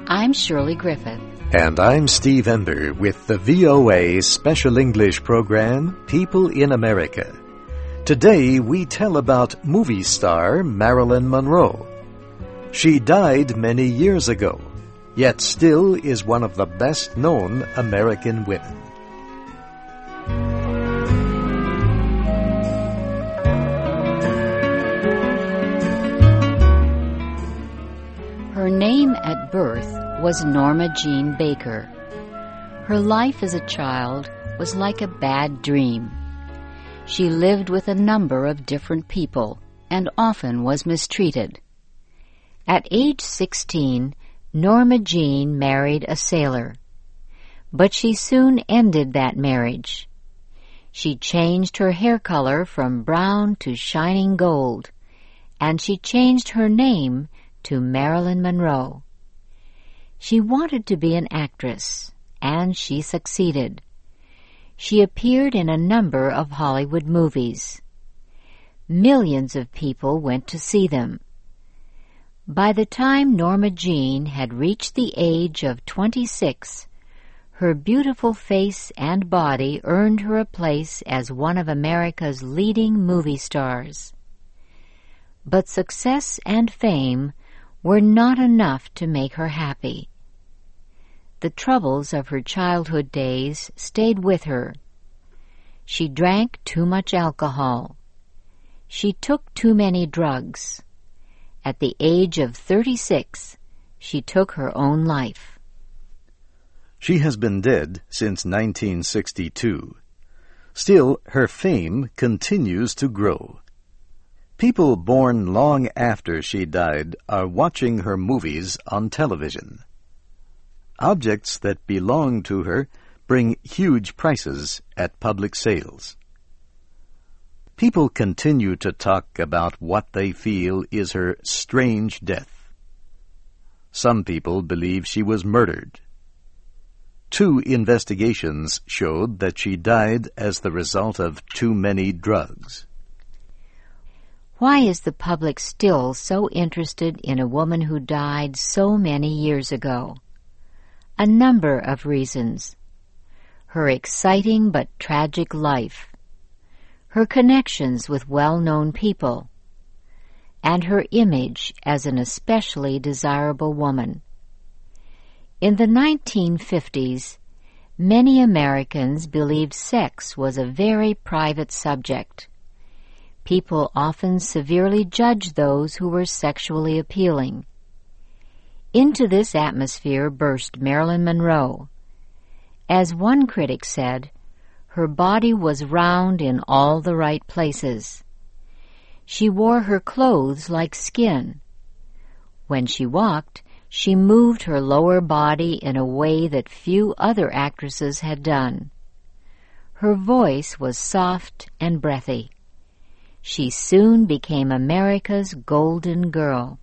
I'm Shirley Griffith. And I'm Steve Ember with the VOA Special English program, People in America. Today we tell about movie star Marilyn Monroe. She died many years ago, yet still is one of the best-known American women. Her name at birth was Norma Jean Baker. Her life as a child was like a bad dream. She lived with a number of different people and often was mistreated. At age 16, Norma Jean married a sailor, but she soon ended that marriage. She changed her hair color from brown to shining gold, and she changed her name to Marilyn Monroe. She wanted to be an actress, and she succeeded. She appeared in a number of Hollywood movies. Millions of people went to see them. By the time Norma Jean had reached the age of 26, her beautiful face and body earned her a place as one of America's leading movie stars. But success and fame were not enough to make her happy. The troubles of her childhood days stayed with her. She drank too much alcohol. She took too many drugs. At the age of 36, she took her own life. She has been dead since 1962. Still, her fame continues to grow. People born long after she died are watching her movies on television. Objects that belong to her bring huge prices at public sales. People continue to talk about what they feel is her strange death. Some people believe she was murdered. 2 investigations showed that she died as the result of too many drugs. Why is the public still so interested in a woman who died so many years ago? A number of reasons. Her exciting but tragic life, her connections with well-known people, and her image as an especially desirable woman. In the 1950s, many Americans believed sex was a very private subject. People often severely judged those who were sexually appealing. Into this atmosphere burst Marilyn Monroe. As one critic said, her body was round in all the right places. She wore her clothes like skin. When she walked, she moved her lower body in a way that few other actresses had done. Her voice was soft and breathy. She soon became America's golden girl.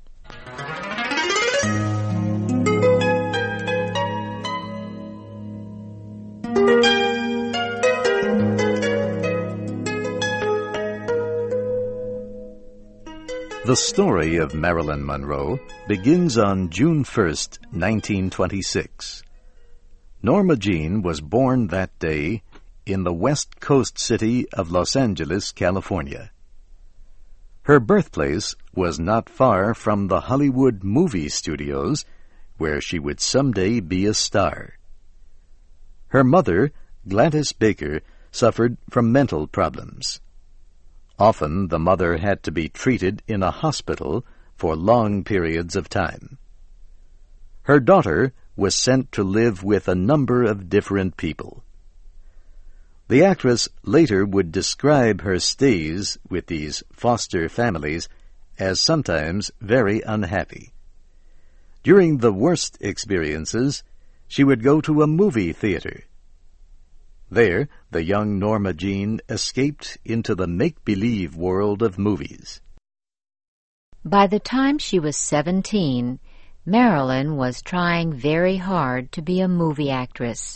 The story of Marilyn Monroe begins on June 1st, 1926. Norma Jean was born that day in the west coast city of Los Angeles, California. Her birthplace was not far from the Hollywood movie studios, where she would someday be a star. Her mother, Gladys Baker, suffered from mental problems. Often the mother had to be treated in a hospital for long periods of time. Her daughter was sent to live with a number of different people. The actress later would describe her stays with these foster families as sometimes very unhappy. During the worst experiences, she would go to a movie theater. There, the young Norma Jean escaped into the make-believe world of movies. By the time she was 17, Marilyn was trying very hard to be a movie actress.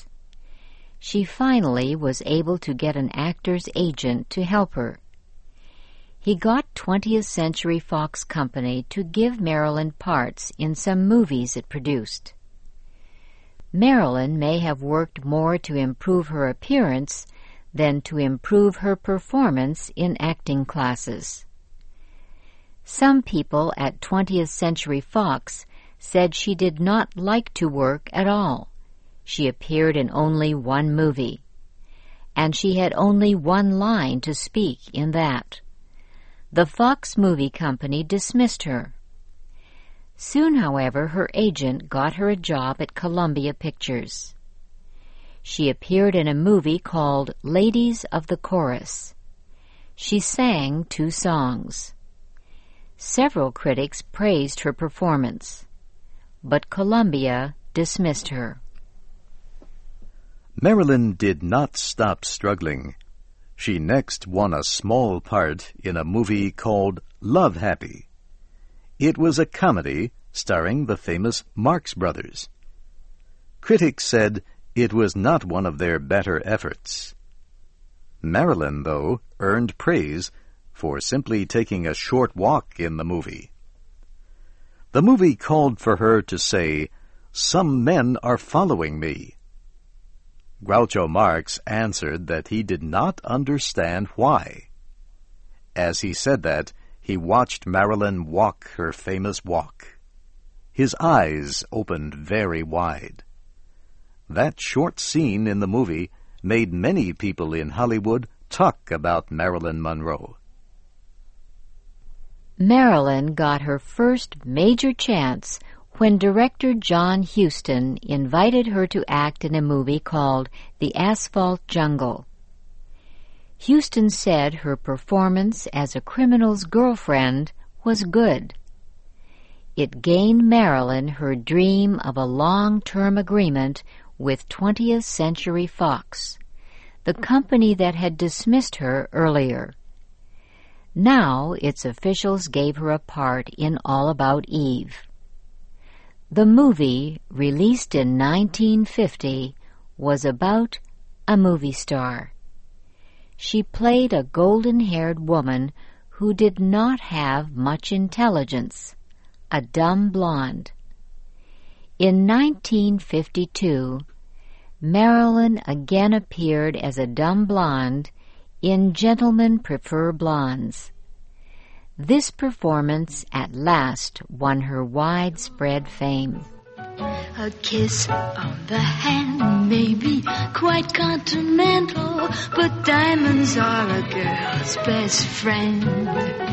She finally was able to get an actor's agent to help her. he got 20th Century Fox Company to give Marilyn parts in some movies it produced. Marilyn may have worked more to improve her appearance than to improve her performance in acting classes. Some people at 20th Century Fox said she did not like to work at all. She appeared in only one movie, and she had only one line to speak in that. The Fox Movie Company dismissed her. Soon, however, her agent got her a job at Columbia Pictures. She appeared in a movie called Ladies of the Chorus. She sang 2 songs. Several critics praised her performance, but Columbia dismissed her. Marilyn did not stop struggling. She next won a small part in a movie called Love Happy. It was a comedy starring the famous Marx Brothers. Critics said it was not one of their better efforts. Marilyn, though, earned praise for simply taking a short walk in the movie. The movie called for her to say, "Some men are following me." Groucho Marx answered that he did not understand why. As he said that, he watched Marilyn walk her famous walk. His eyes opened very wide. That short scene in the movie made many people in Hollywood talk about Marilyn Monroe. Marilyn got her first major chance when director John Huston invited her to act in a movie called The Asphalt Jungle. Huston said her performance as a criminal's girlfriend was good. It gained Marilyn her dream of a long-term agreement with 20th Century Fox, the company that had dismissed her earlier. Now its officials gave her a part in All About Eve. The movie, released in 1950, was about a movie star. She played a golden-haired woman who did not have much intelligence, a dumb blonde. In 1952, Marilyn again appeared as a dumb blonde in Gentlemen Prefer Blondes. This performance at last won her widespread fame. A kiss on the hand may be quite continental, but diamonds are a girl's best friend.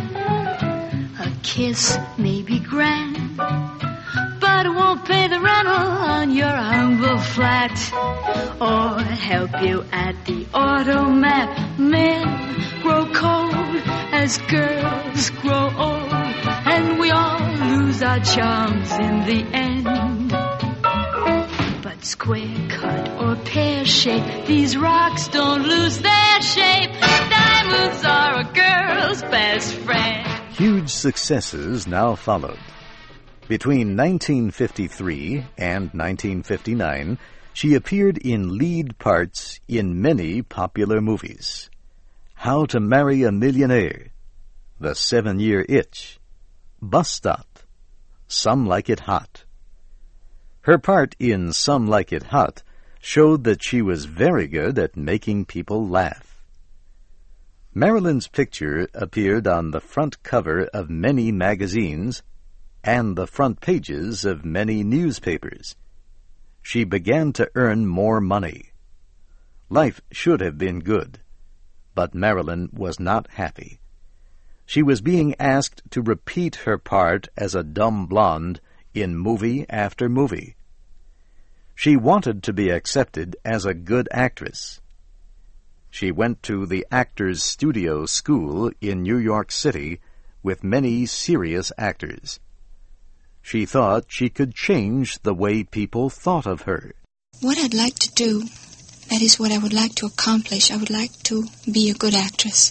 A kiss may be grand, but it won't pay the rental on your humble flat, or help you at the automat. Men grow cold as girls grow old, and we all lose our charms in the end. But square cut or pear shape, these rocks don't lose their shape. Diamonds are a girl's best friend. Huge successes now followed. Between 1953 and 1959, she appeared in lead parts in many popular movies. How to Marry a Millionaire, The 7-Year Itch, Bus Stop, Some Like It Hot. Her part in Some Like It Hot showed that she was very good at making people laugh. Marilyn's picture appeared on the front cover of many magazines and the front pages of many newspapers. She began to earn more money. Life should have been good, but Marilyn was not happy. She was being asked to repeat her part as a dumb blonde in movie after movie. She wanted to be accepted as a good actress. She went to the Actors Studio School in New York City with many serious actors. She thought she could change the way people thought of her. What I'd like to do, that is what I would like to accomplish. I would like to be a good actress.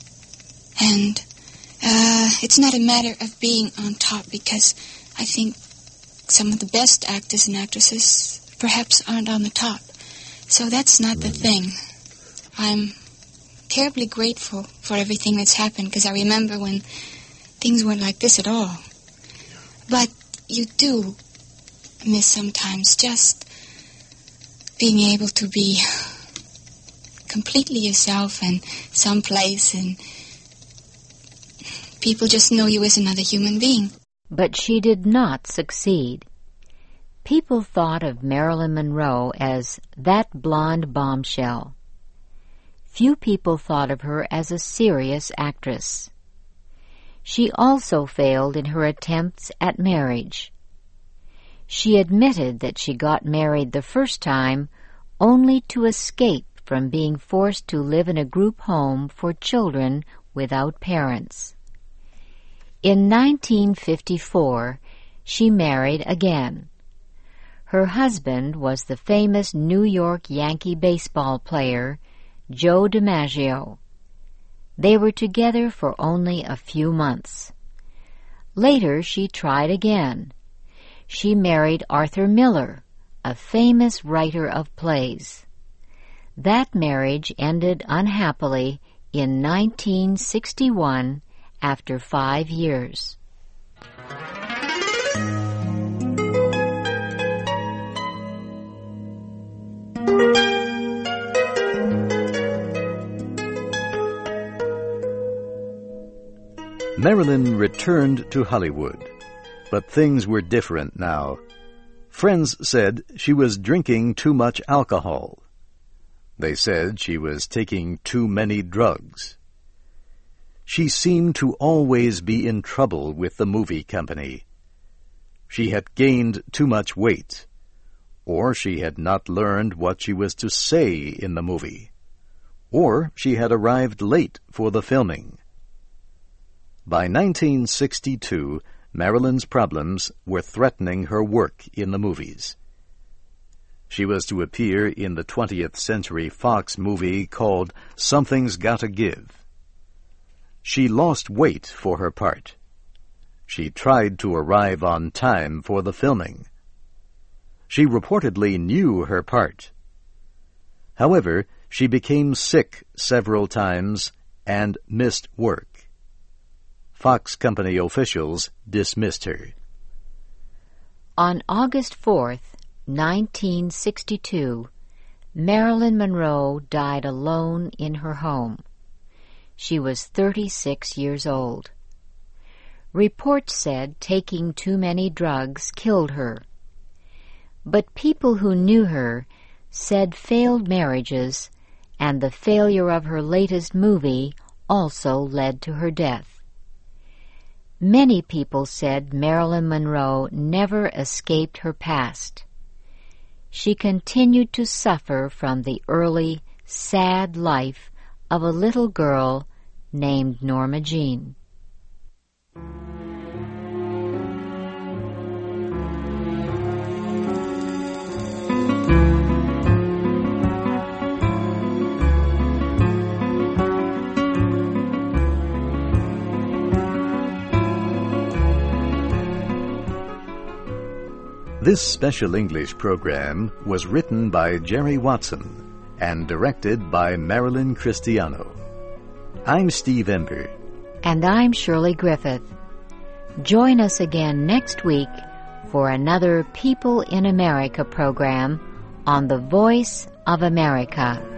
And it's not a matter of being on top, because I think some of the best actors and actresses perhaps aren't on the top. So that's not the thing. I'm terribly grateful for everything that's happened, because I remember when things weren't like this at all. But you do miss sometimes just being able to be completely yourself and someplace and people just know you as another human being. But she did not succeed. People thought of Marilyn Monroe as that blonde bombshell. Few people thought of her as a serious actress. She also failed in her attempts at marriage. She admitted that she got married the first time only to escape from being forced to live in a group home for children without parents. In 1954, she married again. Her husband was the famous New York Yankee baseball player, Joe DiMaggio. They were together for only a few months. Later, she tried again. She married Arthur Miller, a famous writer of plays. That marriage ended unhappily in 1961 after 5 years. Marilyn returned to Hollywood, but things were different now. Friends said she was drinking too much alcohol. They said she was taking too many drugs. She seemed to always be in trouble with the movie company. She had gained too much weight, or she had not learned what she was to say in the movie, or she had arrived late for the filming. By 1962, Marilyn's problems were threatening her work in the movies. She was to appear in the 20th Century Fox movie called Something's Gotta Give. She lost weight for her part. She tried to arrive on time for the filming. She reportedly knew her part. However, she became sick several times and missed work. Fox Company officials dismissed her. On August 4th, 1962, Marilyn Monroe died alone in her home. She was 36 years old. Reports said taking too many drugs killed her. But people who knew her said failed marriages and the failure of her latest movie also led to her death. Many people said Marilyn Monroe never escaped her past. She continued to suffer from the early, sad life of a little girl named Norma Jean. This special English program was written by Jerry Watson and directed by Marilyn Cristiano. I'm Steve Ember. And I'm Shirley Griffith. Join us again next week for another People in America program on the Voice of America.